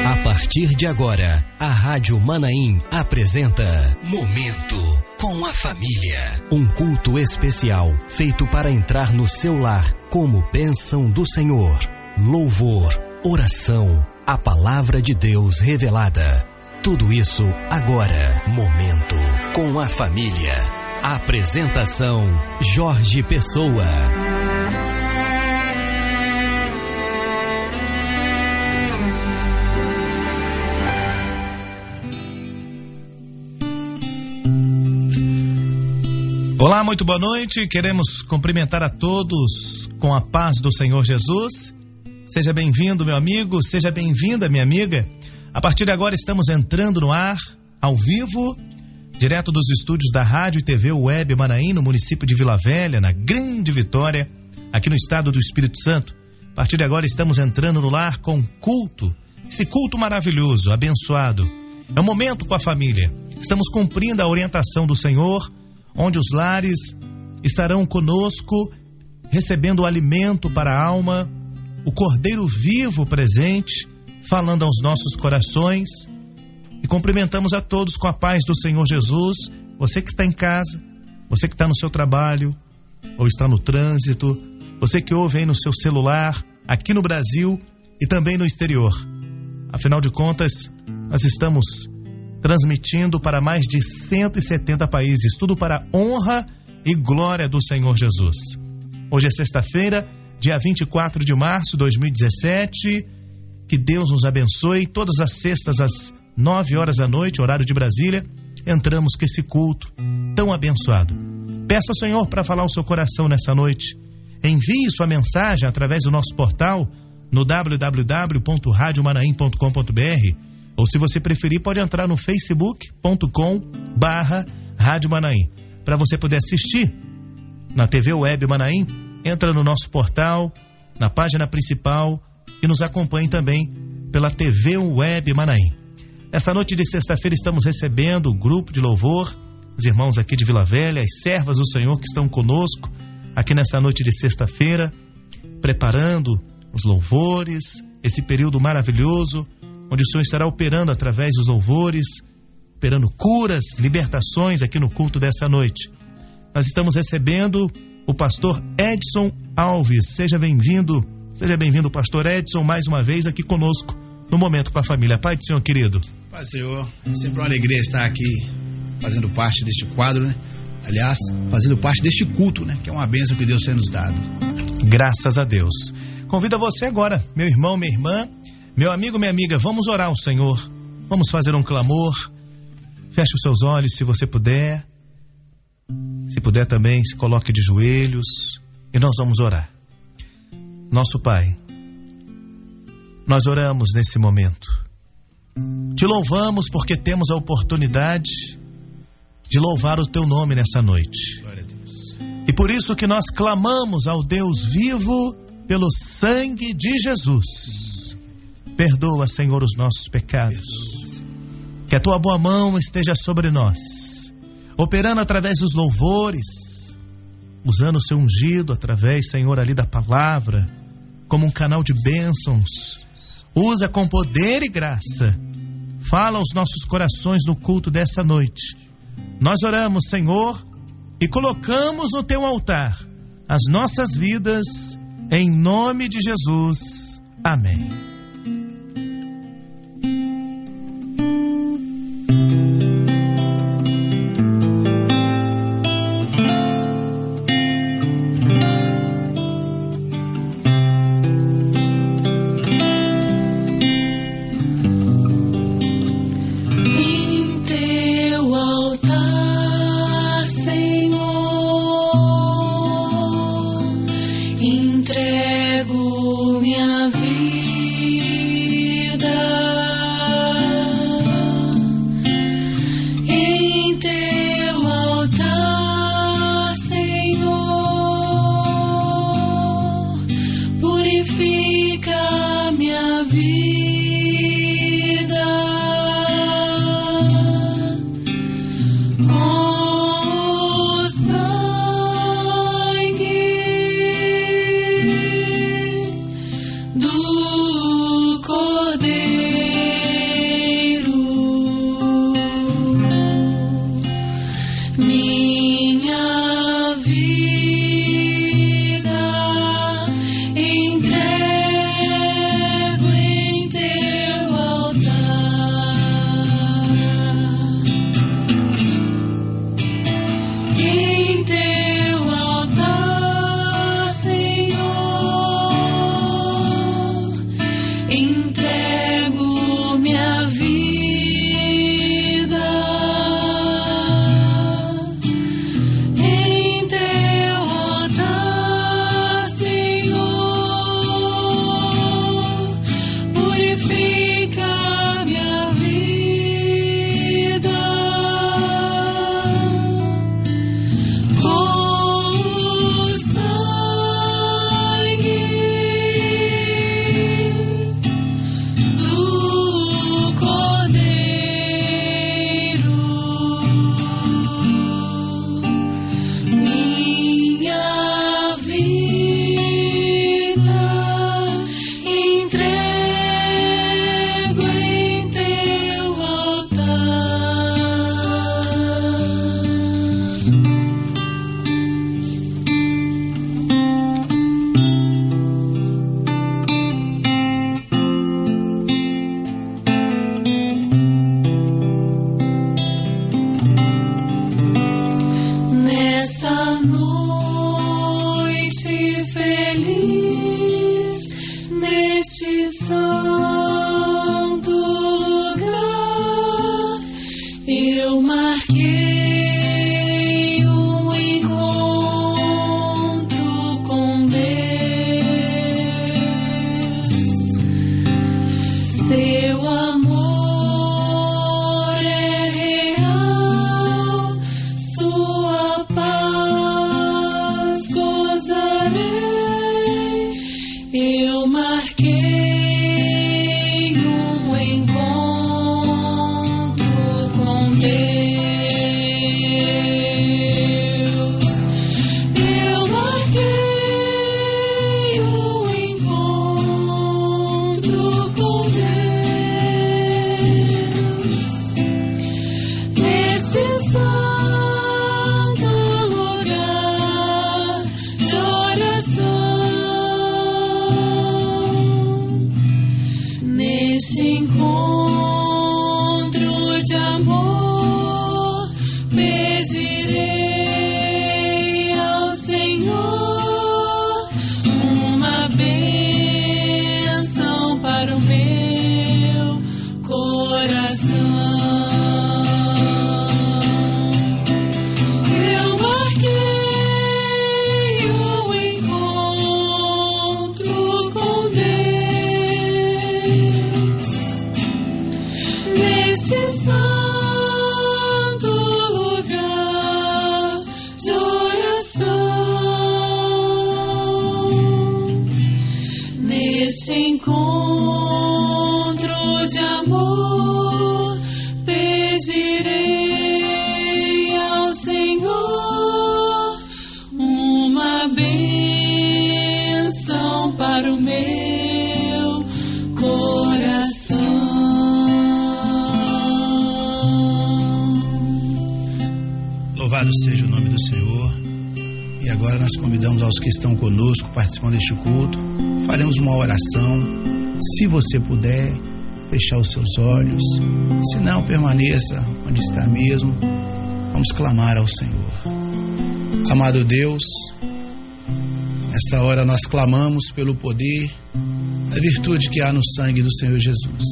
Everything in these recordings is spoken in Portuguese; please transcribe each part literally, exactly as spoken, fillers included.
A partir de agora, a Rádio Manaim apresenta Momento com a Família. Um culto especial feito para entrar no seu lar como bênção do Senhor. Louvor, oração, a palavra de Deus revelada. Tudo isso agora. Momento com a Família. Apresentação: Jorge Pessoa. Olá, muito boa noite. Queremos cumprimentar a todos com a paz do Senhor Jesus. Seja bem-vindo, meu amigo, seja bem-vinda, minha amiga. A partir de agora estamos entrando no ar, ao vivo, direto dos estúdios da Rádio e T V Web Manaim, no município de Vila Velha, na Grande Vitória, aqui no estado do Espírito Santo. A partir de agora estamos entrando no lar com culto, esse culto maravilhoso, abençoado. É um momento com a família. Estamos cumprindo a orientação do Senhor, onde os lares estarão conosco, recebendo o alimento para a alma, o Cordeiro vivo presente, falando aos nossos corações. E cumprimentamos a todos com a paz do Senhor Jesus. Você que está em casa, você que está no seu trabalho, ou está no trânsito, você que ouve aí no seu celular, aqui no Brasil e também no exterior. Afinal de contas, nós estamos transmitindo para mais de cento e setenta países, tudo para a honra e glória do Senhor Jesus. Hoje é sexta-feira, dia vinte e quatro de março de dois mil e dezessete. Que Deus nos abençoe. Todas as sextas às nove horas da noite, horário de Brasília, entramos com esse culto tão abençoado. Peça ao Senhor para falar o seu coração nessa noite. Envie sua mensagem através do nosso portal no w w w ponto rádio manaim ponto com ponto b r. Ou, se você preferir, pode entrar no facebook ponto com barra Rádio Manaim. Para você poder assistir na T V Web Manaim, entra no nosso portal, na página principal, e nos acompanhe também pela T V Web Manaim. Essa noite de sexta-feira estamos recebendo o grupo de louvor, os irmãos aqui de Vila Velha, as servas do Senhor que estão conosco aqui nessa noite de sexta-feira, preparando os louvores, esse período maravilhoso, onde o Senhor estará operando através dos louvores, operando curas, libertações aqui no culto dessa noite. Nós estamos recebendo o pastor Edson Alves. Seja bem-vindo, seja bem-vindo, pastor Edson, mais uma vez aqui conosco no Momento com a Família. Pai do Senhor, querido. Pai do Senhor, é sempre uma alegria estar aqui fazendo parte deste quadro, né? Aliás, fazendo parte deste culto, né? Que é uma bênção que Deus tem nos dado. Graças a Deus. Convido você agora, meu irmão, minha irmã, meu amigo, minha amiga, vamos orar ao Senhor, vamos fazer um clamor. Feche os seus olhos se você puder, se puder também se coloque de joelhos e nós vamos orar. Nosso Pai, nós oramos nesse momento, te louvamos porque temos a oportunidade de louvar o teu nome nessa noite. Glória a Deus. E por isso que nós clamamos ao Deus vivo pelo sangue de Jesus. Perdoa, Senhor, os nossos pecados. Que a tua boa mão esteja sobre nós, operando através dos louvores, usando o seu ungido através, Senhor, ali da palavra, como um canal de bênçãos. Usa com poder e graça. Fala aos nossos corações no culto dessa noite. Nós oramos, Senhor, e colocamos no teu altar as nossas vidas, em nome de Jesus. Amém. Entrego minha vida. do Neste santo lugar eu marquei um encontro com Deus. Seu amor é real, sua paz gozarei. Eu marquei um encontro com Deus. Eu marquei um encontro com Deus. Neste santo lugar de oração. Neste encontro de amor, pedirei ao Senhor uma bênção para o meu coração. Eu marquei um encontro com Deus. Neste santo lugar de oração. Neste encontro de amor, pedirei ao Senhor uma bênção para o meu coração. Louvado seja o nome do Senhor. E agora nós convidamos aos que estão conosco, participando deste culto, faremos uma oração. Se você puder, fechar os seus olhos. Se não, permaneça onde está mesmo. Vamos clamar ao Senhor. Amado Deus, nesta hora nós clamamos pelo poder, a virtude que há no sangue do Senhor Jesus.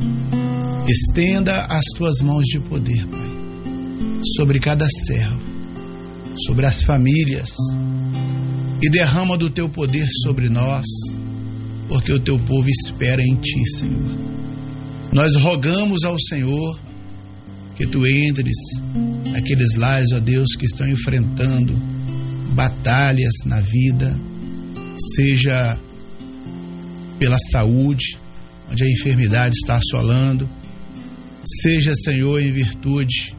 Estenda as tuas mãos de poder, Pai, sobre cada servo, sobre as famílias, e derrama do teu poder sobre nós, porque o teu povo espera em ti, Senhor. Nós rogamos ao Senhor que tu entres naqueles lares, ó Deus, que estão enfrentando batalhas na vida, seja pela saúde, onde a enfermidade está assolando, seja, Senhor, em virtude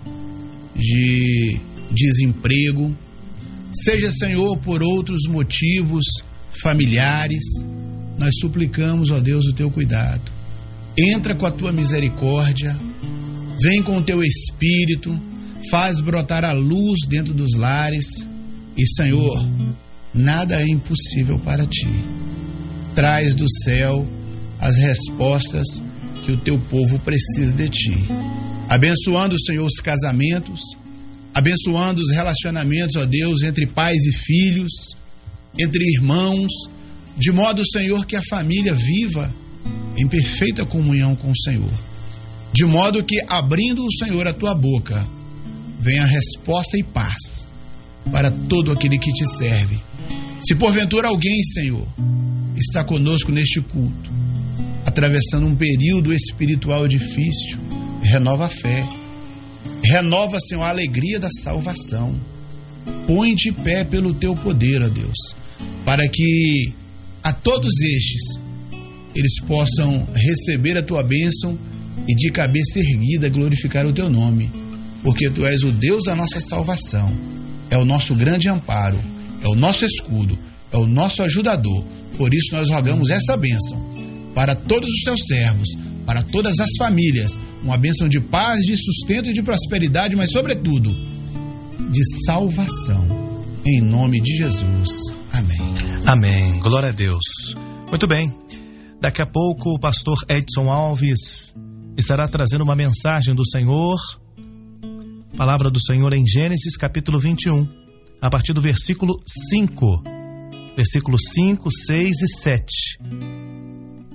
de desemprego, seja, Senhor, por outros motivos familiares. Nós suplicamos, ó Deus, o teu cuidado. Entra com a tua misericórdia, vem com o teu espírito, faz brotar a luz dentro dos lares e, Senhor, nada é impossível para ti. Traz do céu as respostas que o teu povo precisa de ti. Abençoando, Senhor, os casamentos, abençoando os relacionamentos, ó Deus, entre pais e filhos, entre irmãos, de modo, Senhor, que a família viva em perfeita comunhão com o Senhor. De modo que, abrindo o Senhor a tua boca, venha resposta e paz para todo aquele que te serve. Se porventura alguém, Senhor, está conosco neste culto, atravessando um período espiritual difícil, renova a fé, renova, Senhor, a alegria da salvação. Põe de pé pelo teu poder, ó Deus, para que a todos estes eles possam receber a tua bênção e de cabeça erguida glorificar o teu nome, porque tu és o Deus da nossa salvação, é o nosso grande amparo, é o nosso escudo, é o nosso ajudador. Por isso nós rogamos essa bênção para todos os teus servos, para todas as famílias, uma bênção de paz, de sustento e de prosperidade, mas sobretudo de salvação, em nome de Jesus. Amém. Amém. Glória a Deus. Muito bem. Daqui a pouco o pastor Edson Alves estará trazendo uma mensagem do Senhor, palavra do Senhor em Gênesis capítulo vinte e um, a partir do versículo cinco, versículos cinco, seis e sete.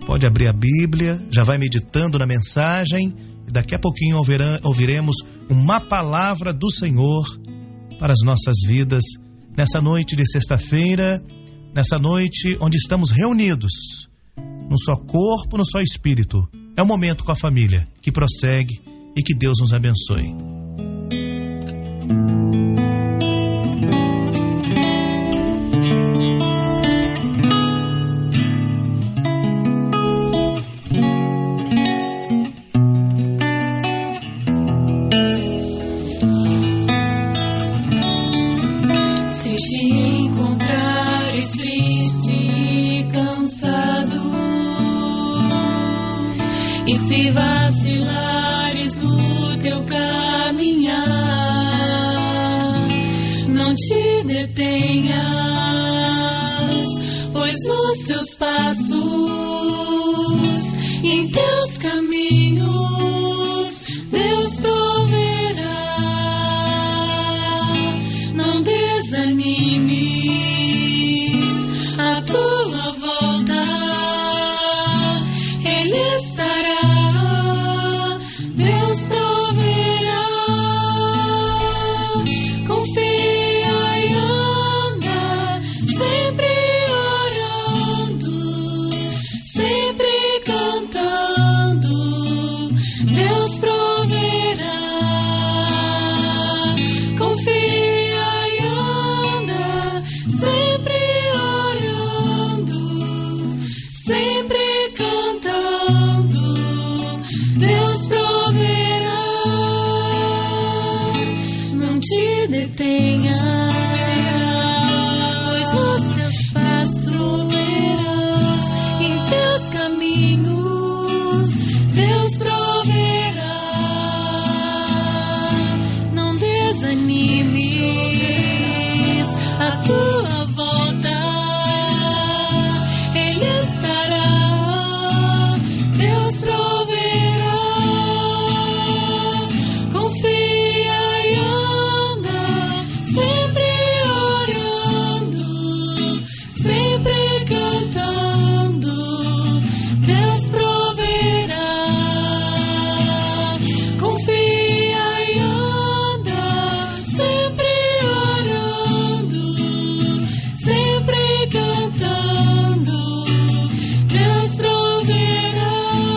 pode abrir a Bíblia, já vai meditando na mensagem e daqui a pouquinho ouvirá, ouviremos uma palavra do Senhor para as nossas vidas nessa noite de sexta-feira, nessa noite onde estamos reunidos num só corpo, num só espírito. É um momento com a família que prossegue e que Deus nos abençoe. E se vacilares no teu caminhar, não te detenhas, pois nos teus passos, em teus caminhos, Deus proverá. Não desanimes, a tua volta Ele estará. Deus proverá, confia e anda, sempre orando, sempre cantando. Deus proverá, confia e anda, sempre orando, sempre cantando. Deus proverá, não te detenhas, pois nos teus passos verás, em teus caminhos, Deus proverá. Não desanimes, a tua volta Ele estará. Deus proverá, confia e anda, sempre orando, sempre cantando. Deus proverá, confia e anda, sempre orando, sempre cantando. Deus proverá.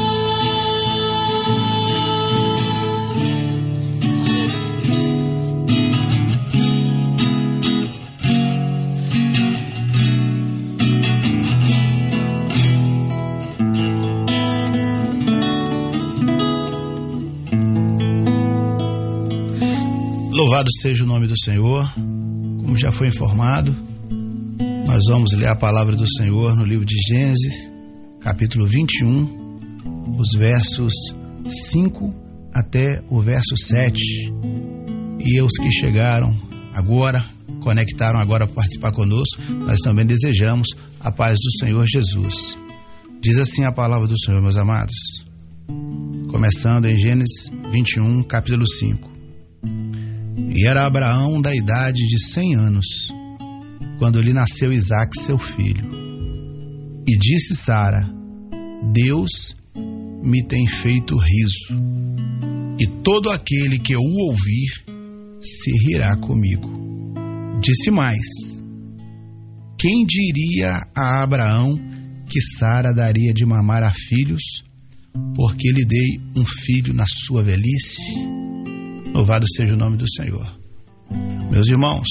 Louvado seja o nome do Senhor. Como já foi informado, nós vamos ler a palavra do Senhor no livro de Gênesis, capítulo vinte e um, os versos cinco até o verso sete. E os que chegaram agora, conectaram agora para participar conosco, nós também desejamos a paz do Senhor Jesus. Diz assim a palavra do Senhor, meus amados, começando em Gênesis vinte e um, capítulo cinco. E era Abraão da idade de cem anos, quando lhe nasceu Isaque, seu filho. E disse Sara: Deus me tem feito riso, e todo aquele que o ouvir se rirá comigo. Disse mais: quem diria a Abraão que Sara daria de mamar a filhos, porque lhe dei um filho na sua velhice? Louvado seja o nome do Senhor. Meus irmãos,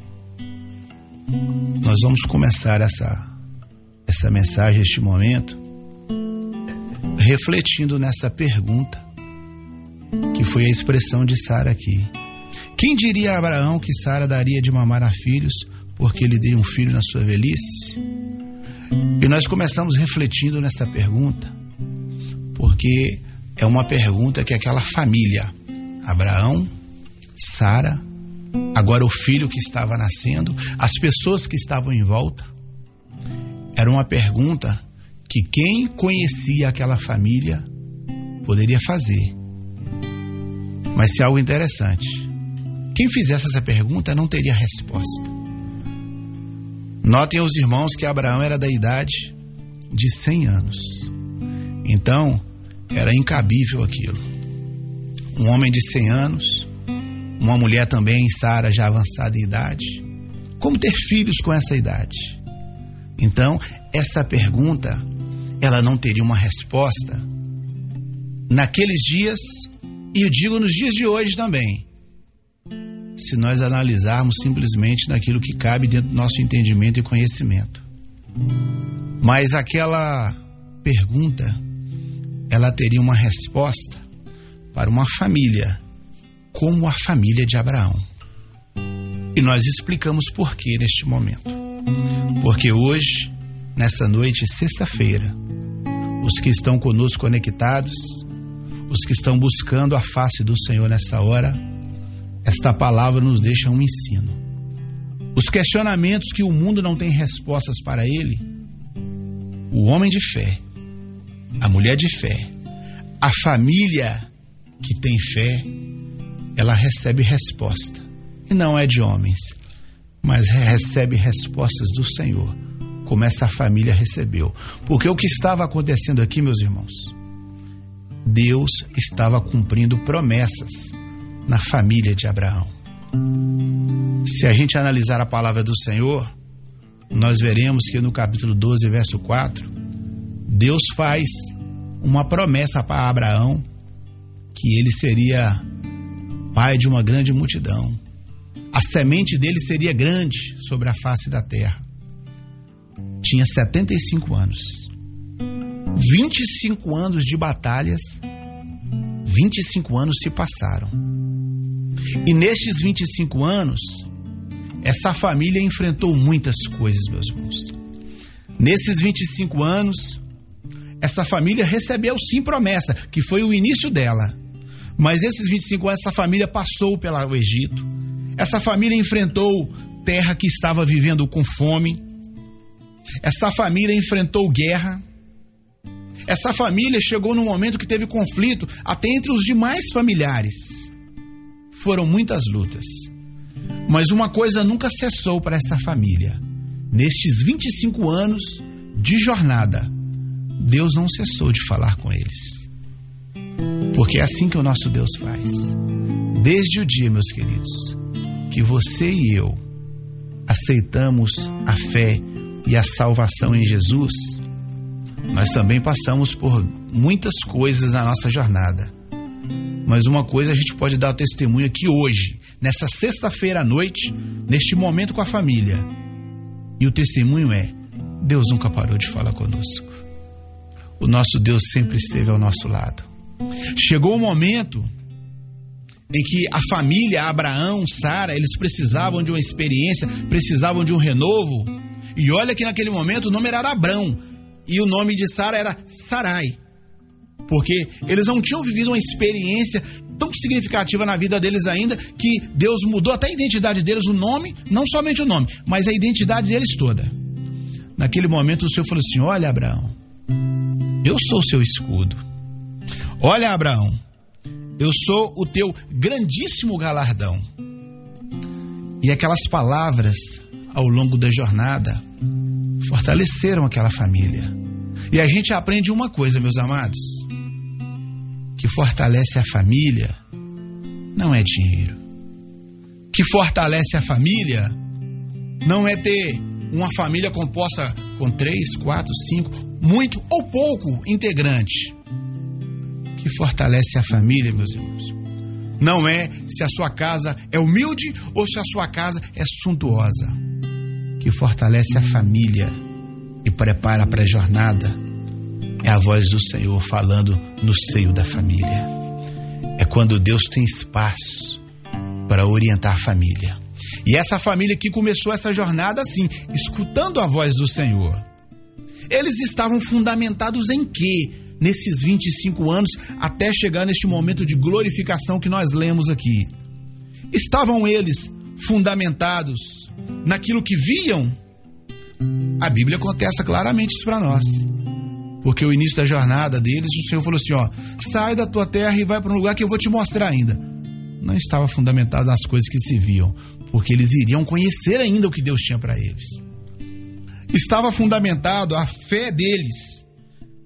nós vamos começar essa, essa mensagem, este momento, refletindo nessa pergunta, que foi a expressão de Sara aqui. Quem diria a Abraão que Sara daria de mamar a filhos, porque lhe dei um filho na sua velhice? E nós começamos refletindo nessa pergunta, porque é uma pergunta que aquela família, Abraão, Sara, agora o filho que estava nascendo, as pessoas que estavam em volta, era uma pergunta que quem conhecia aquela família poderia fazer. Mas se algo interessante, quem fizesse essa pergunta não teria resposta. Notem os irmãos que Abraão era da idade de cem anos. Então, era incabível aquilo. Um homem de cem anos, uma mulher também, Sara, já avançada em idade. Como ter filhos com essa idade? Então, essa pergunta, ela não teria uma resposta naqueles dias, e eu digo nos dias de hoje também, se nós analisarmos simplesmente naquilo que cabe dentro do nosso entendimento e conhecimento. Mas aquela pergunta, ela teria uma resposta para uma família como a família de Abraão. E nós explicamos por que neste momento. Porque hoje, nessa noite, sexta-feira, os que estão conosco conectados, os que estão buscando a face do Senhor nessa hora, esta palavra nos deixa um ensino. Os questionamentos que o mundo não tem respostas para ele, o homem de fé, a mulher de fé, a família que tem fé, ela recebe resposta. E não é de homens, mas recebe respostas do Senhor, como essa família recebeu. Porque o que estava acontecendo aqui, meus irmãos, Deus estava cumprindo promessas na família de Abraão. Se a gente analisar a palavra do Senhor, nós veremos que no capítulo doze, verso quatro, Deus faz uma promessa para Abraão, que ele seria pai de uma grande multidão. A semente dele seria grande sobre a face da terra. Tinha setenta e cinco anos. vinte e cinco anos de batalhas, vinte e cinco anos se passaram. E nestes vinte e cinco anos, essa família enfrentou muitas coisas, meus irmãos. Nesses vinte e cinco anos, essa família recebeu sim promessa, que foi o início dela. Mas nesses vinte e cinco anos, essa família passou pelo Egito. Essa família enfrentou terra que estava vivendo com fome. Essa família enfrentou guerra. Essa família chegou num momento que teve conflito até entre os demais familiares. Foram muitas lutas. Mas uma coisa nunca cessou para essa família. Nestes vinte e cinco anos de jornada, Deus não cessou de falar com eles. Porque é assim que o nosso Deus faz. Desde o dia, meus queridos, que você e eu aceitamos a fé e a salvação em Jesus, nós também passamos por muitas coisas na nossa jornada. Mas uma coisa a gente pode dar o testemunho aqui hoje, nessa sexta-feira à noite, neste momento com a família. E o testemunho é: Deus nunca parou de falar conosco. O nosso Deus sempre esteve ao nosso lado. Chegou o momento em que a família, Abraão, Sara, eles precisavam de uma experiência, precisavam de um renovo. E olha que naquele momento o nome era Abrão e o nome de Sara era Sarai. Porque eles não tinham vivido uma experiência tão significativa na vida deles ainda, que Deus mudou até a identidade deles, o nome, não somente o nome, mas a identidade deles toda. Naquele momento o Senhor falou assim: olha, Abraão, eu sou o seu escudo. Olha, Abraão, eu sou o teu grandíssimo galardão. E aquelas palavras, ao longo da jornada, fortaleceram aquela família. E a gente aprende uma coisa, meus amados: que fortalece a família não é dinheiro. Que fortalece a família não é ter uma família composta com três, quatro, cinco, muito ou pouco integrante. Que fortalece a família, meus irmãos, não é se a sua casa é humilde ou se a sua casa é suntuosa. Que fortalece a família e prepara para a jornada é a voz do Senhor falando no seio da família. É quando Deus tem espaço para orientar a família. E essa família que começou essa jornada assim, escutando a voz do Senhor. Eles estavam fundamentados em quê? Nesses vinte e cinco anos, até chegar neste momento de glorificação que nós lemos aqui. Estavam eles fundamentados naquilo que viam? A Bíblia contesta claramente isso para nós. Porque o início da jornada deles, o Senhor falou assim: ó, sai da tua terra e vai para um lugar que eu vou te mostrar ainda. Não estava fundamentado nas coisas que se viam, porque eles iriam conhecer ainda o que Deus tinha para eles. Estava fundamentado a fé deles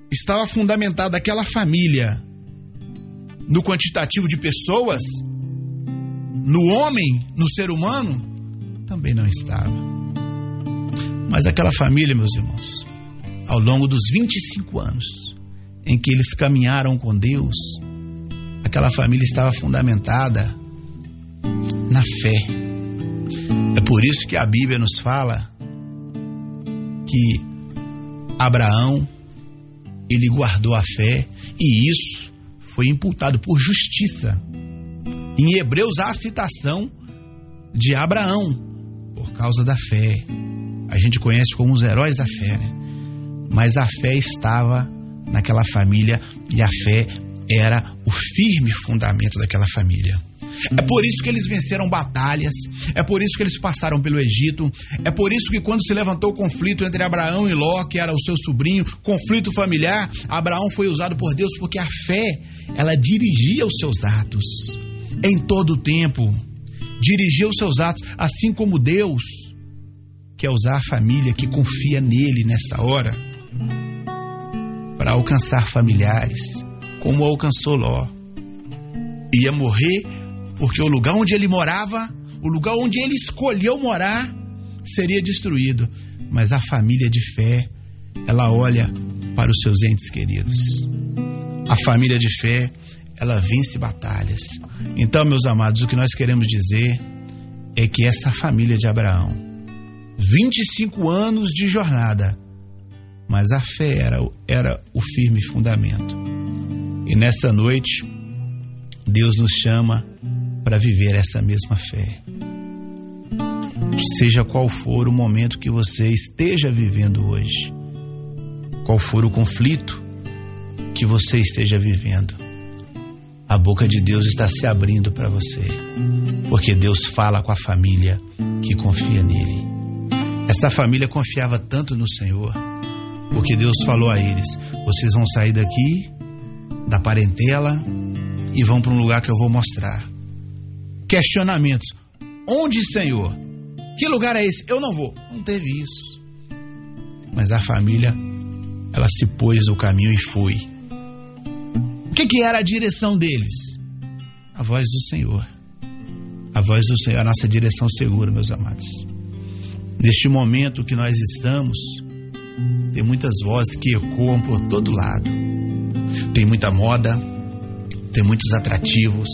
estava fundamentada aquela família no quantitativo de pessoas, no homem, no ser humano, também não estava. Mas aquela família, meus irmãos, ao longo dos vinte e cinco anos em que eles caminharam com Deus, aquela família estava fundamentada na fé. É por isso que a Bíblia nos fala que Abraão, ele guardou a fé, e isso foi imputado por justiça. Em Hebreus há a citação de Abraão por causa da fé. A gente conhece como os heróis da fé, né? Mas a fé estava naquela família, e a fé era o firme fundamento daquela família. É por isso que eles venceram batalhas, é por isso que eles passaram pelo Egito, é por isso que quando se levantou o conflito entre Abraão e Ló, que era o seu sobrinho, conflito familiar, Abraão foi usado por Deus, porque a fé, ela dirigia os seus atos em todo o tempo, dirigia os seus atos, assim como Deus quer usar a família que confia nele nesta hora para alcançar familiares, como alcançou Ló. Ia morrer porque o lugar onde ele morava, o lugar onde ele escolheu morar, seria destruído. Mas a família de fé, ela olha para os seus entes queridos. A família de fé, ela vence batalhas. Então, meus amados, o que nós queremos dizer é que essa família de Abraão, vinte e cinco anos de jornada, mas a fé era, era o firme fundamento. E nessa noite, Deus nos chama para viver essa mesma fé. Seja qual for o momento que você esteja vivendo hoje, qual for o conflito que você esteja vivendo, a boca de Deus está se abrindo para você, porque Deus fala com a família que confia nele. Essa família confiava tanto no Senhor, porque Deus falou a eles: vocês vão sair daqui, da parentela, e vão para um lugar que eu vou mostrar. Questionamentos: onde, Senhor? Que lugar é esse? Eu não vou. Não teve isso. Mas a família, ela se pôs no caminho e foi. O que, que era a direção deles? A voz do Senhor. A voz do Senhor, a nossa direção segura, meus amados. Neste momento que nós estamos, tem muitas vozes que ecoam por todo lado. Tem muita moda, tem muitos atrativos,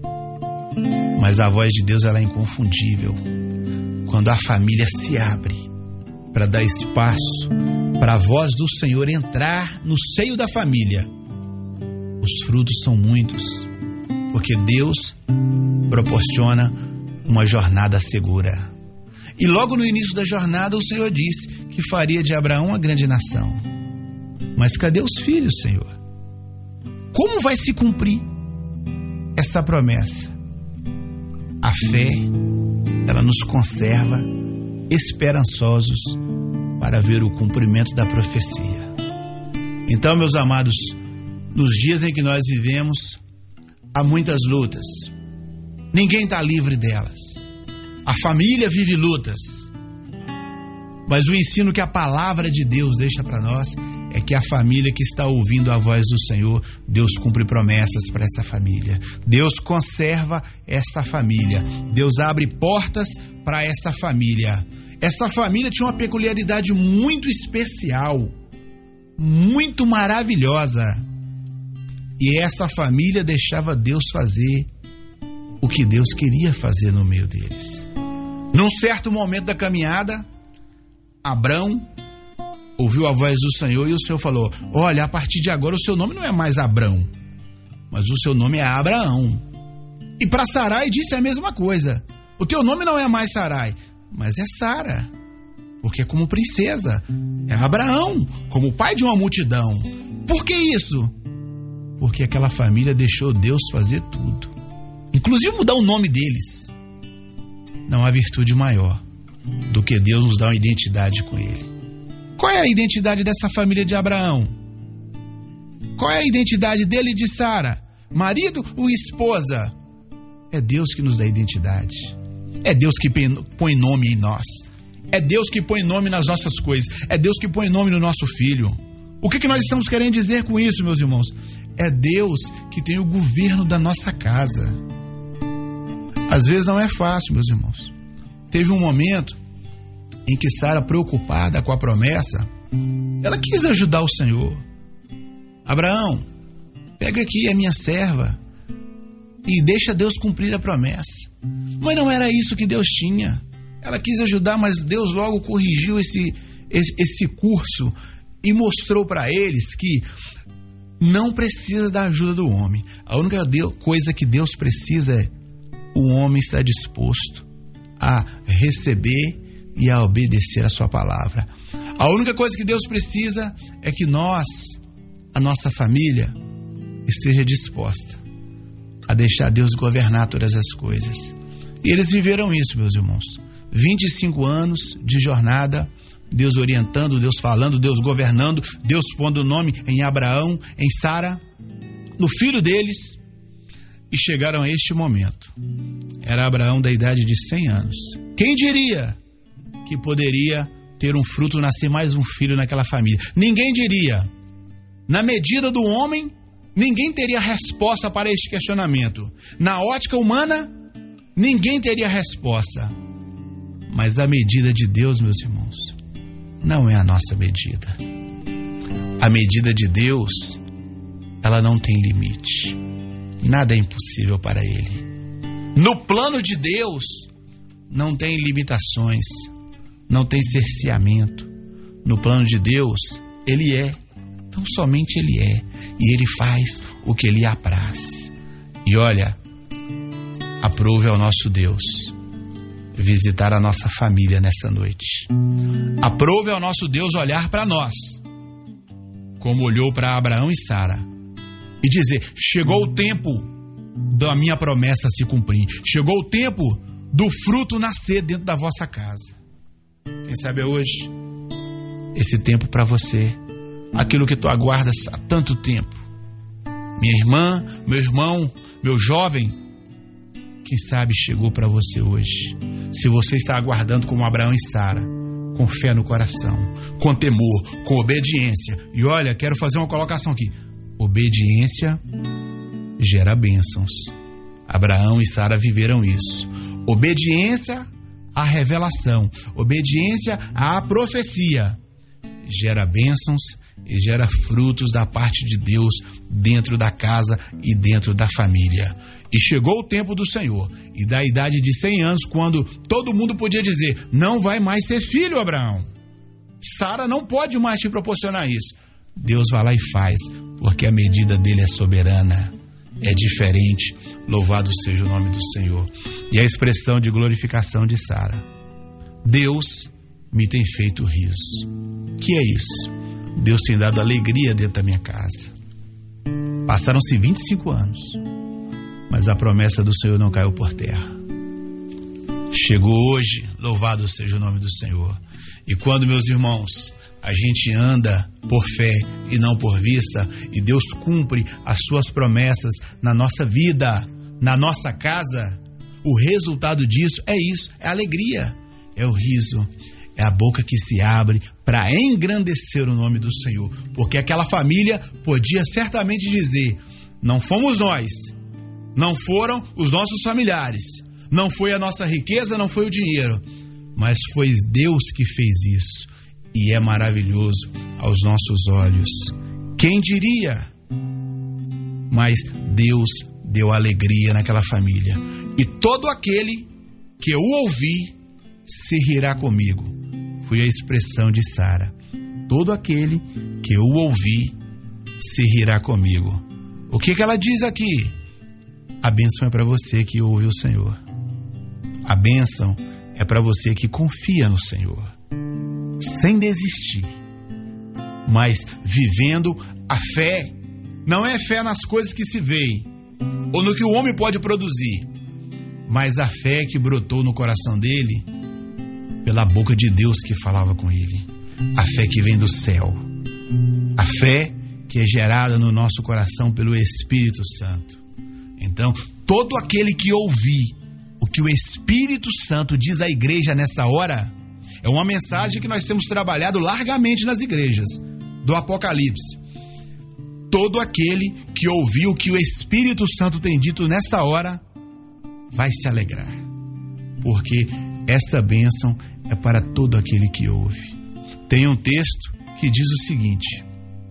mas a voz de Deus, ela é inconfundível. Quando a família se abre para dar espaço para a voz do Senhor entrar no seio da família, os frutos são muitos, porque Deus proporciona uma jornada segura. E logo no início da jornada, o Senhor disse que faria de Abraão uma grande nação. Mas cadê os filhos, Senhor? Como vai se cumprir essa promessa? A fé, ela nos conserva esperançosos para ver o cumprimento da profecia. Então, meus amados, nos dias em que nós vivemos, há muitas lutas. Ninguém está livre delas. A família vive lutas. Mas o ensino que a palavra de Deus deixa para nós é que a família que está ouvindo a voz do Senhor, Deus cumpre promessas para essa família. Deus conserva essa família. Deus abre portas para essa família. Essa família tinha uma peculiaridade muito especial, muito maravilhosa. E essa família deixava Deus fazer o que Deus queria fazer no meio deles. Num certo momento da caminhada, Abrão ouviu a voz do Senhor e o Senhor falou: olha, a partir de agora o seu nome não é mais Abrão, mas o seu nome é Abraão. E para Sarai disse a mesma coisa: o teu nome não é mais Sarai, mas é Sara, porque é como princesa. É Abraão, como pai de uma multidão. Por que isso? Porque aquela família deixou Deus fazer tudo, inclusive mudar o nome deles. Não há virtude maior do que Deus nos dar uma identidade com Ele. Qual é a identidade dessa família de Abraão? Qual é a identidade dele e de Sara? Marido ou esposa? É Deus que nos dá identidade. É Deus que põe nome em nós. É Deus que põe nome nas nossas coisas. É Deus que põe nome no nosso filho. O que, que nós estamos querendo dizer com isso, meus irmãos? É Deus que tem o governo da nossa casa. Às vezes não é fácil, meus irmãos. Teve um momento em que Sara, preocupada com a promessa, ela quis ajudar o Senhor. Abraão, pega aqui a minha serva e deixa Deus cumprir a promessa. Mas não era isso que Deus tinha. Ela quis ajudar, mas Deus logo corrigiu esse, esse, esse curso e mostrou para eles que não precisa da ajuda do homem. A única coisa que Deus precisa é o homem estar disposto a receber e a obedecer a sua palavra. A única coisa que Deus precisa é que nós, a nossa família, esteja disposta a deixar Deus governar todas as coisas. E eles viveram isso, meus irmãos. vinte e cinco anos de jornada, Deus orientando, Deus falando, Deus governando, Deus pondo o nome em Abraão, em Sara, no filho deles, e chegaram a este momento. Era Abraão da idade de cem anos. Quem diria que poderia ter um fruto, nascer mais um filho naquela família? Ninguém diria. Na medida do homem, ninguém teria resposta para este questionamento. Na ótica humana, ninguém teria resposta. Mas a medida de Deus, meus irmãos, não é a nossa medida. A medida de Deus, ela não tem limite. Nada é impossível para Ele. No plano de Deus, não tem limitações, não tem cerceamento. No plano de Deus, Ele é. Então somente Ele é. E Ele faz o que Ele apraz. E olha, aprove ao nosso Deus visitar a nossa família nessa noite. Aprove ao nosso Deus olhar para nós, como olhou para Abraão e Sara, e dizer: chegou o tempo da minha promessa se cumprir. Chegou o tempo do fruto nascer dentro da vossa casa. Quem sabe é hoje esse tempo para você, aquilo que tu aguardas há tanto tempo. Minha irmã, meu irmão, meu jovem, quem sabe chegou para você hoje. Se você está aguardando como Abraão e Sara, com fé no coração, com temor, com obediência. E olha, quero fazer uma colocação aqui. Obediência gera bênçãos. Abraão e Sara viveram isso. Obediência à revelação, obediência à profecia gera bênçãos e gera frutos da parte de Deus dentro da casa e dentro da família. E chegou o tempo do Senhor, e da idade de cem anos, quando todo mundo podia dizer: não vai mais ser filho, Abraão. Sara não pode mais te proporcionar isso. Deus vai lá e faz, porque a medida dele é soberana, é diferente. Louvado seja o nome do Senhor. E a expressão de glorificação de Sara: Deus me tem feito riso. Que é isso? Deus tem dado alegria dentro da minha casa. Passaram-se vinte e cinco anos, mas a promessa do Senhor não caiu por terra. Chegou hoje, louvado seja o nome do Senhor. E quando, meus irmãos, a gente anda por fé e não por vista, e Deus cumpre as suas promessas na nossa vida, na nossa casa, o resultado disso é isso, é alegria, é o riso, é a boca que se abre para engrandecer o nome do Senhor. Porque aquela família podia certamente dizer: não fomos nós, não foram os nossos familiares, não foi a nossa riqueza, não foi o dinheiro, mas foi Deus que fez isso. E é maravilhoso aos nossos olhos. Quem diria? Mas Deus deu alegria naquela família. E todo aquele que eu ouvi se rirá comigo. Foi a expressão de Sara. Todo aquele que eu ouvi se rirá comigo. O que que ela diz aqui? A bênção é para você que ouve o Senhor. A bênção é para você que confia no Senhor, sem desistir, mas vivendo a fé. Não é fé nas coisas que se veem ou no que o homem pode produzir, mas a fé que brotou no coração dele pela boca de Deus que falava com ele. A fé que vem do céu, a fé que é gerada no nosso coração pelo Espírito Santo. Então, todo aquele que ouvir o que o Espírito Santo diz à igreja nessa hora, é uma mensagem que nós temos trabalhado largamente nas igrejas. do Apocalipse. Todo aquele que ouviu o que o Espírito Santo tem dito nesta hora vai se alegrar, porque essa bênção é para todo aquele que ouve. Tem um texto que diz o seguinte: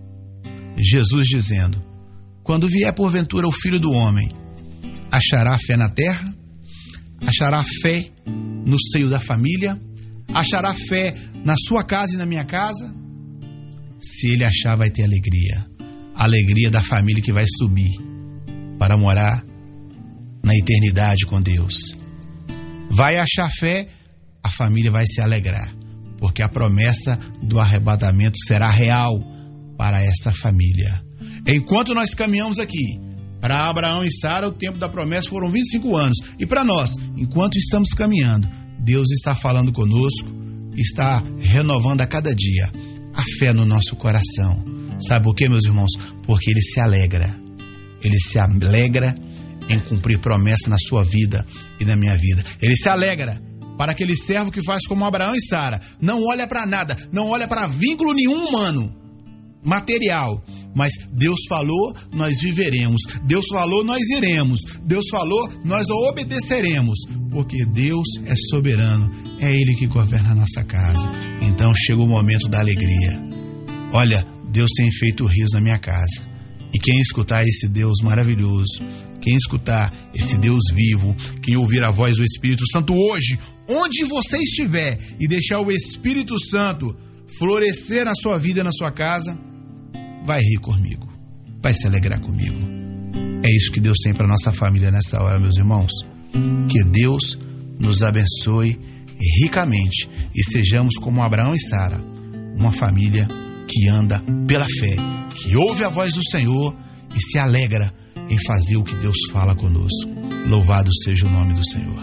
Jesus dizendo: quando vier porventura o Filho do Homem, achará fé na terra? Achará fé no seio da família? Achará fé na sua casa e na minha casa? Se ele achar, vai ter alegria. A alegria da família que vai subir para morar na eternidade com Deus. Vai achar fé, a família vai se alegrar, porque a promessa do arrebatamento será real para essa família. Enquanto nós caminhamos aqui, para Abraão e Sara, o tempo da promessa foram vinte e cinco anos. E para nós, enquanto estamos caminhando, Deus está falando conosco, está renovando a cada dia a fé no nosso coração. Sabe por quê, meus irmãos? Porque Ele se alegra. Ele se alegra em cumprir promessa na sua vida e na minha vida. Ele se alegra para aquele servo que faz como Abraão e Sara. Não olha para nada, não olha para vínculo nenhum humano, material. Mas Deus falou, nós viveremos. Deus falou, nós iremos. Deus falou, nós obedeceremos. Porque Deus é soberano. É Ele que governa a nossa casa. Então chega o momento da alegria. Olha, Deus tem feito riso na minha casa. E quem escutar esse Deus maravilhoso, quem escutar esse Deus vivo, quem ouvir a voz do Espírito Santo hoje, onde você estiver, e deixar o Espírito Santo florescer na sua vida e na sua casa, vai rir comigo, vai se alegrar comigo. É isso que Deus tem para nossa família nessa hora, meus irmãos. Que Deus nos abençoe ricamente e sejamos como Abraão e Sara, uma família que anda pela fé, que ouve a voz do Senhor e se alegra em fazer o que Deus fala conosco. Louvado seja o nome do Senhor.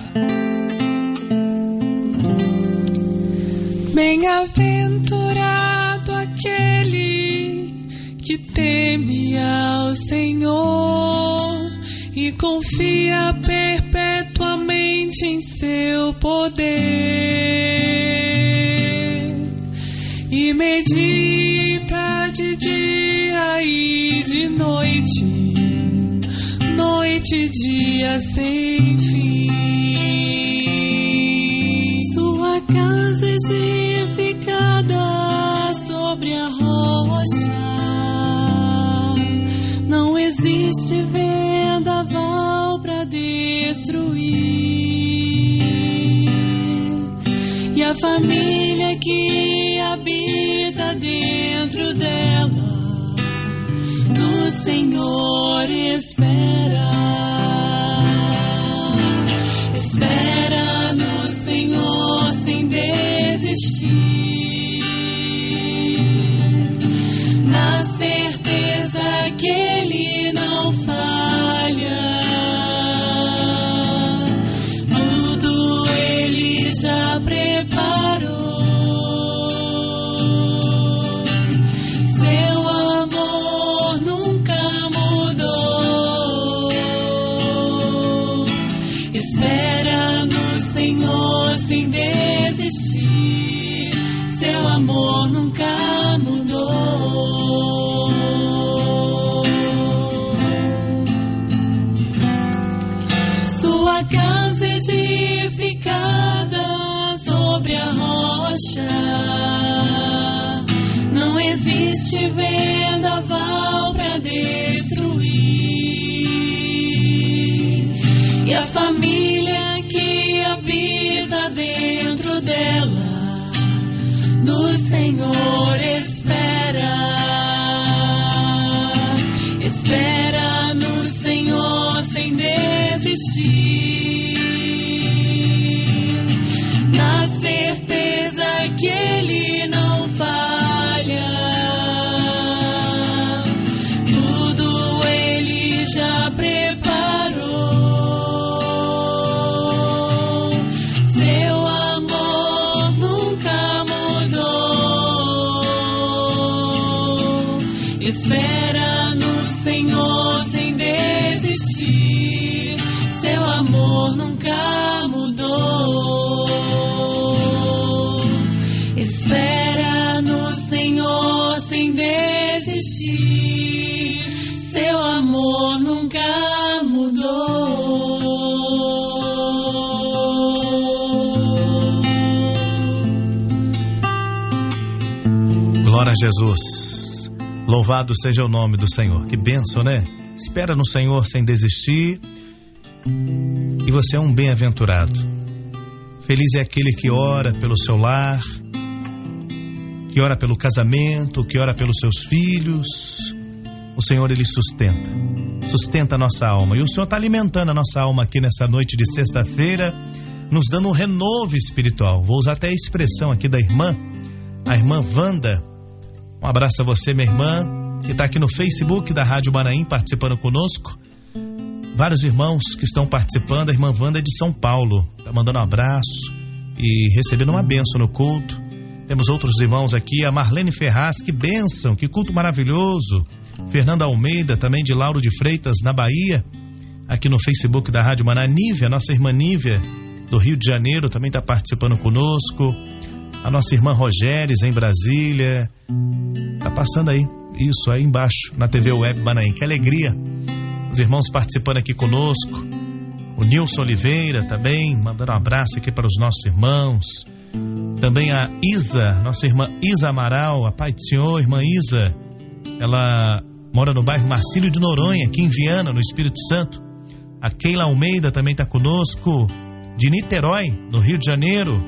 Bem-aventurado aquele que teme ao Senhor e confia perpetuamente em seu poder e medita de dia e de noite, noite e dia sem fim. Sua casa é edificada sobre a rocha, não existe vendaval para destruir. E a família que habita dentro dela, do Senhor espera. Espera no Senhor sem desistir, na certeza que Ele não falha. Tudo Ele já preparou. Seu amor nunca mudou. Espera no Senhor sem desistir. Seu amor nunca mudou. Sua casa edificada sobre a rocha, não existe vendaval para destruir. E a família que habita dentro dela, do Senhor espera. Espera no Senhor sem desistir, na certeza que Ele não falha. Tudo Ele já preparou. Seu amor nunca mudou. Espera no Senhor sem desistir. Seu amor nunca mudou. Espera no Senhor sem desistir. nunca mudou. Glória a Jesus. Louvado seja o nome do Senhor. Que bênção, né? Espera no Senhor sem desistir. E você é um bem-aventurado. Feliz é aquele que ora pelo seu lar, que ora pelo casamento, que ora pelos seus filhos. O Senhor, Ele sustenta, sustenta a nossa alma. E o Senhor está alimentando a nossa alma aqui nessa noite de sexta-feira, nos dando um renovo espiritual. Vou usar até a expressão aqui da irmã, a irmã Wanda. Um abraço a você, minha irmã, que está aqui no Facebook da Rádio Manaim, participando conosco. Vários irmãos que estão participando. A irmã Wanda é de São Paulo, está mandando um abraço e recebendo uma bênção no culto. Temos outros irmãos aqui, a Marlene Ferraz, que bênção, que culto maravilhoso. Fernanda Almeida, também de Lauro de Freitas, na Bahia, aqui no Facebook da Rádio Maná. Nívia, nossa irmã Nívia, do Rio de Janeiro, também está participando conosco. A nossa irmã Rogéries, em Brasília, está passando aí, isso, aí embaixo, na T V Web Manaim. Que alegria, os irmãos participando aqui conosco. O Nilson Oliveira também, mandando um abraço aqui para os nossos irmãos. Também a Isa, nossa irmã Isa Amaral, a Pai do Senhor, irmã Isa. Ela mora no bairro Marcílio de Noronha, aqui em Viana, no Espírito Santo. A Keila Almeida também está conosco, de Niterói, no Rio de Janeiro.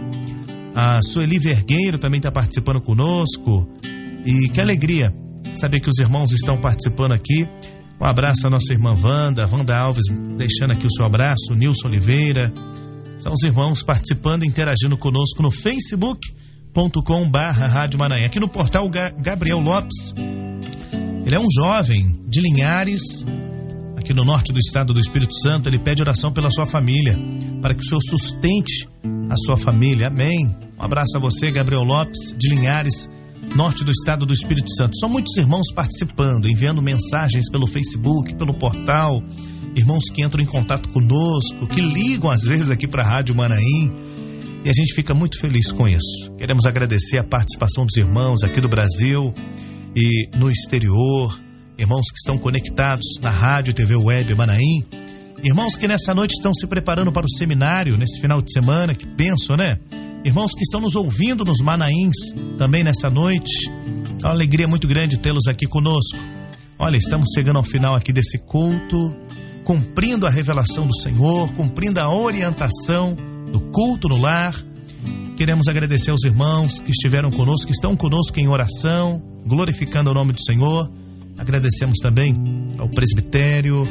A Sueli Vergueiro também está participando conosco. E que alegria saber que os irmãos estão participando aqui. Um abraço à nossa irmã Wanda, Wanda Alves, deixando aqui o seu abraço, Nilson Oliveira. São os irmãos participando e interagindo conosco no facebook ponto com barra Rádio Manaim. Aqui no portal Gabriel Lopes. Ele é um jovem de Linhares, aqui no norte do estado do Espírito Santo. Ele pede oração pela sua família, para que o Senhor sustente a sua família. Amém. Um abraço a você, Gabriel Lopes, de Linhares, norte do estado do Espírito Santo. São muitos irmãos participando, enviando mensagens pelo Facebook, pelo portal. Irmãos que entram em contato conosco, que ligam às vezes aqui para a Rádio Manaim. E a gente fica muito feliz com isso. Queremos agradecer a participação dos irmãos aqui do Brasil e no exterior. Irmãos que estão conectados na Rádio e T V Web Manaim. Irmãos que nessa noite estão se preparando para o seminário, nesse final de semana, que penso, né? Irmãos que estão nos ouvindo nos Manaíns também nessa noite. É uma alegria muito grande tê-los aqui conosco. Olha, estamos chegando ao final aqui desse culto, cumprindo a revelação do Senhor, cumprindo a orientação do culto no lar. Queremos agradecer aos irmãos que estiveram conosco, que estão conosco em oração, glorificando o nome do Senhor. Agradecemos também ao presbitério,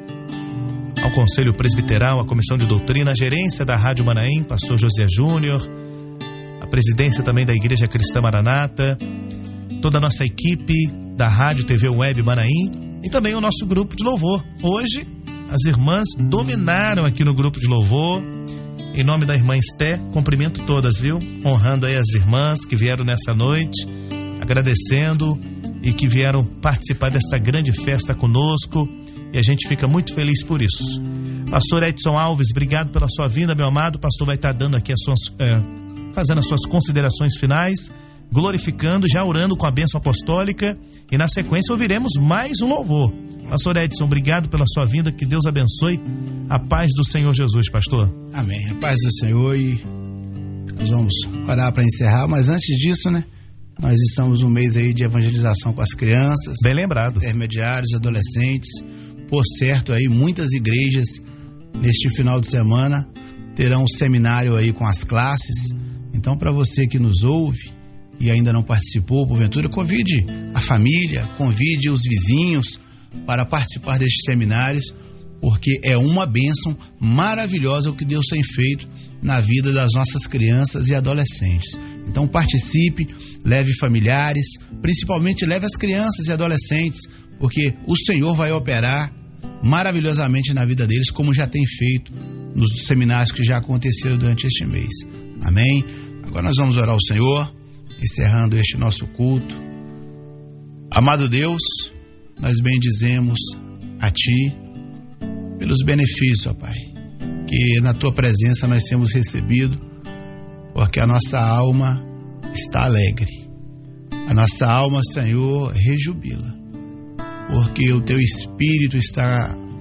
ao Conselho Presbiteral, à Comissão de Doutrina, a gerência da Rádio Manaim, pastor José Júnior, a presidência também da Igreja Cristã Maranata, toda a nossa equipe da Rádio T V Web Manaim e também o nosso grupo de louvor. Hoje, as irmãs dominaram aqui no grupo de louvor. Em nome da irmã Esté, cumprimento todas, viu? Honrando aí as irmãs que vieram nessa noite, agradecendo e que vieram participar desta grande festa conosco. E a gente fica muito feliz por isso. Pastor Edson Alves, obrigado pela sua vinda, meu amado. O pastor vai estar dando aqui as suas, é, fazendo as suas considerações finais, glorificando, já orando com a bênção apostólica. E na sequência ouviremos mais um louvor. Pastor Edson, obrigado pela sua vinda. Que Deus abençoe. A paz do Senhor Jesus, pastor. Amém. A paz do Senhor. E nós vamos orar para encerrar, mas antes disso, né? Nós estamos no mês aí de evangelização com as crianças. Bem lembrado. Intermediários, adolescentes. Por certo, aí muitas igrejas neste final de semana terão um seminário aí com as classes. Então, para você que nos ouve e ainda não participou, porventura, convide a família, convide os vizinhos para participar destes seminários, porque é uma bênção maravilhosa o que Deus tem feito na vida das nossas crianças e adolescentes. Então participe, leve familiares, principalmente leve as crianças e adolescentes, porque o Senhor vai operar maravilhosamente na vida deles, como já tem feito nos seminários que já aconteceram durante este mês. Amém? Agora nós vamos orar ao Senhor, encerrando este nosso culto. Amado Deus, nós bendizemos a Ti pelos benefícios, ó Pai, que na Tua presença nós temos recebido, porque a nossa alma está alegre. A nossa alma, Senhor, rejubila, porque o Teu Espírito está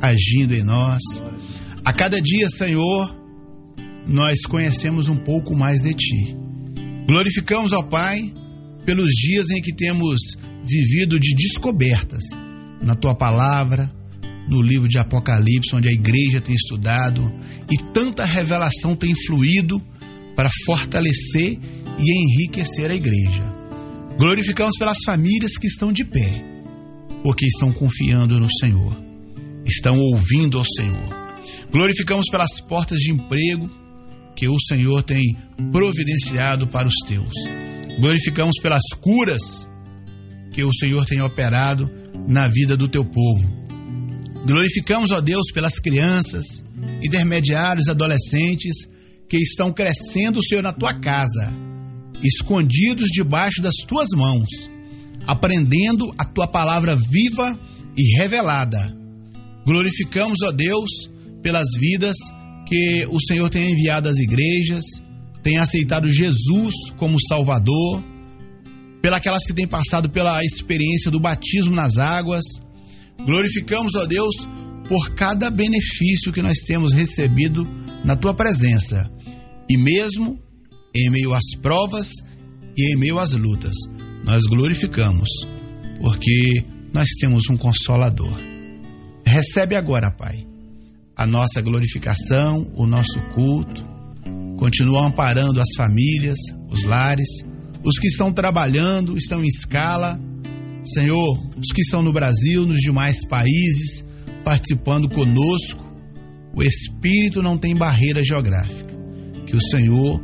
agindo em nós. A cada dia, Senhor, nós conhecemos um pouco mais de Ti. Glorificamos, ó Pai, pelos dias em que temos vivido de descobertas na Tua palavra, no livro de Apocalipse, onde a igreja tem estudado e tanta revelação tem fluído para fortalecer e enriquecer a igreja. Glorificamos pelas famílias que estão de pé, porque estão confiando no Senhor, estão ouvindo ao Senhor. Glorificamos pelas portas de emprego que o Senhor tem providenciado para os teus. Glorificamos pelas curas que o Senhor tem operado na vida do teu povo. Glorificamos, ó Deus, pelas crianças, intermediários, adolescentes que estão crescendo, Senhor, na tua casa, escondidos debaixo das tuas mãos, aprendendo a tua palavra viva e revelada. Glorificamos, ó Deus, pelas vidas que o Senhor tem enviado às igrejas, tem aceitado Jesus como Salvador, pelas que têm passado pela experiência do batismo nas águas. Glorificamos, ó Deus, por cada benefício que nós temos recebido na tua presença, e mesmo em meio às provas e em meio às lutas, nós glorificamos, porque nós temos um Consolador. Recebe agora, Pai, a nossa glorificação, o nosso culto. Continua amparando as famílias, os lares, os que estão trabalhando, estão em escala. Senhor, os que estão no Brasil, nos demais países, participando conosco. O Espírito não tem barreira geográfica. Que o Senhor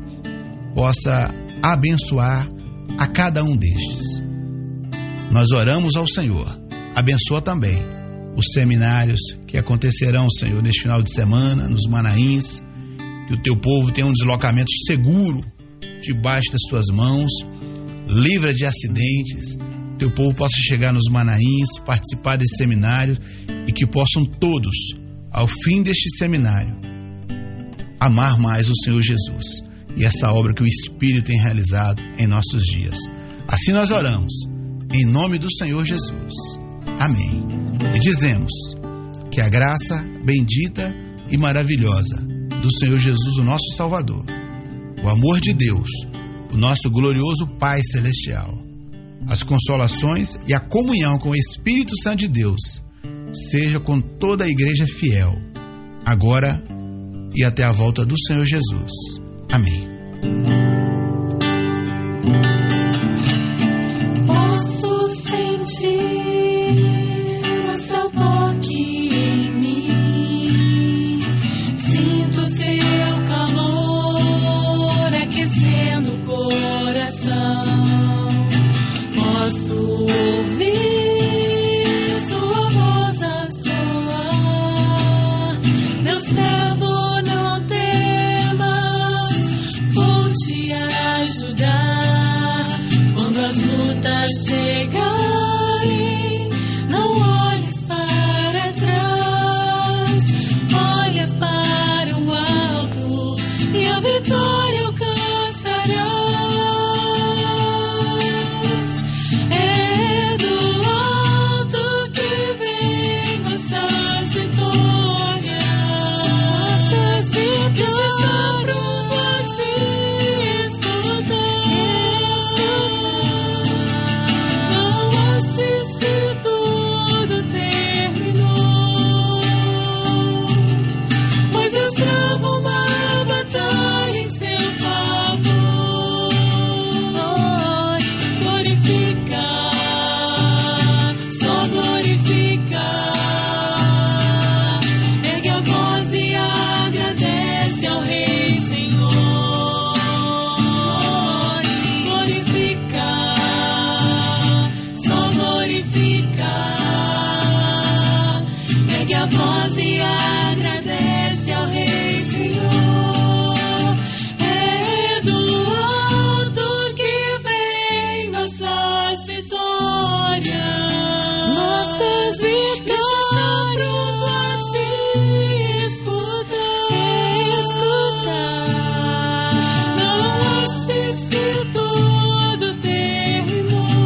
possa abençoar a cada um destes. Nós oramos ao Senhor. Abençoa também os seminários que acontecerão, Senhor, neste final de semana, nos Manaíns. Que o teu povo tenha um deslocamento seguro debaixo das tuas mãos, livra de acidentes. Teu povo possa chegar nos Manaíns, participar desse seminário, e que possam todos, ao fim deste seminário, amar mais o Senhor Jesus e essa obra que o Espírito tem realizado em nossos dias. Assim nós oramos, em nome do Senhor Jesus. Amém. E dizemos que a graça bendita e maravilhosa do Senhor Jesus, o nosso Salvador, o amor de Deus, o nosso glorioso Pai Celestial, as consolações e a comunhão com o Espírito Santo de Deus seja com toda a igreja fiel, agora e até a volta do Senhor Jesus. Amém. Posso sentir o seu toque em mim, sinto seu calor aquecendo o coração. Posso ouvir sua voz a soar. Meu servo, não temas, vou te ajudar. Quando as lutas chegarem, não olhes para trás. Olhas para o alto e a vitória alcançarás.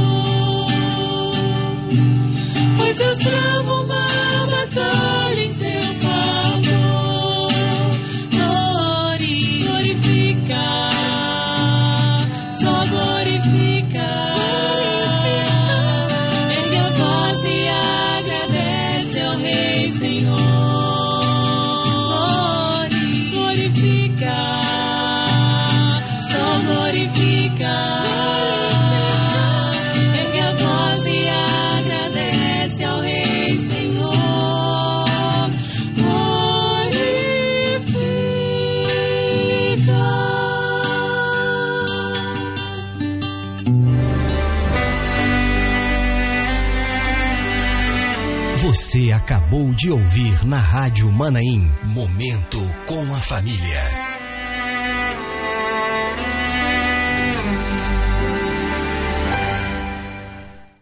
Pois eu travo uma batalha em Senhor. Glorifica, só glorifica. Ergue a voz e agradece ao Rei, Senhor. Você acabou de ouvir na Rádio Manaim, Momento com a Família.